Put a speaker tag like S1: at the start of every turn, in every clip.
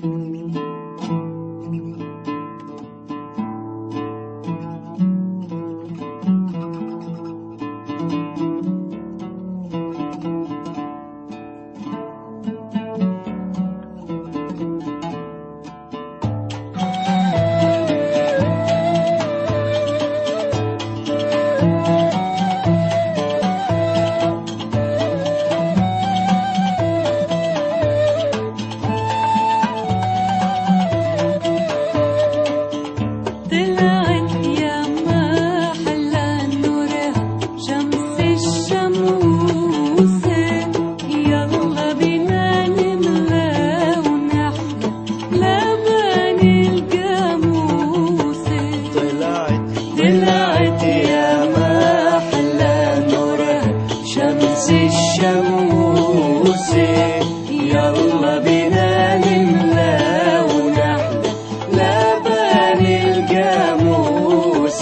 S1: طلعت يا ما حلى نورها شمس الشموس، يلا بينا نملى ونحلى لبن الجاموس.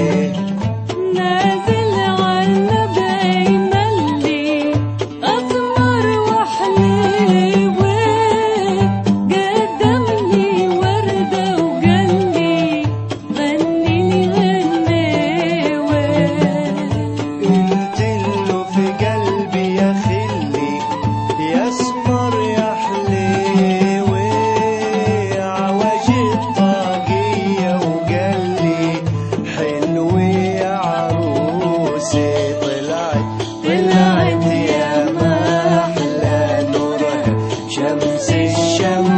S2: نازل عنا بيملي أسمر وحليوة، قدم لي وردة وقلي غني لي غنيوة.
S1: قلتله في قلبي يا خلي يا اسمر يا حليوة، عوج الطاقية وقلي حلوة يا عروسي. طلعت يا ما أحلى نورها شمس الشمس.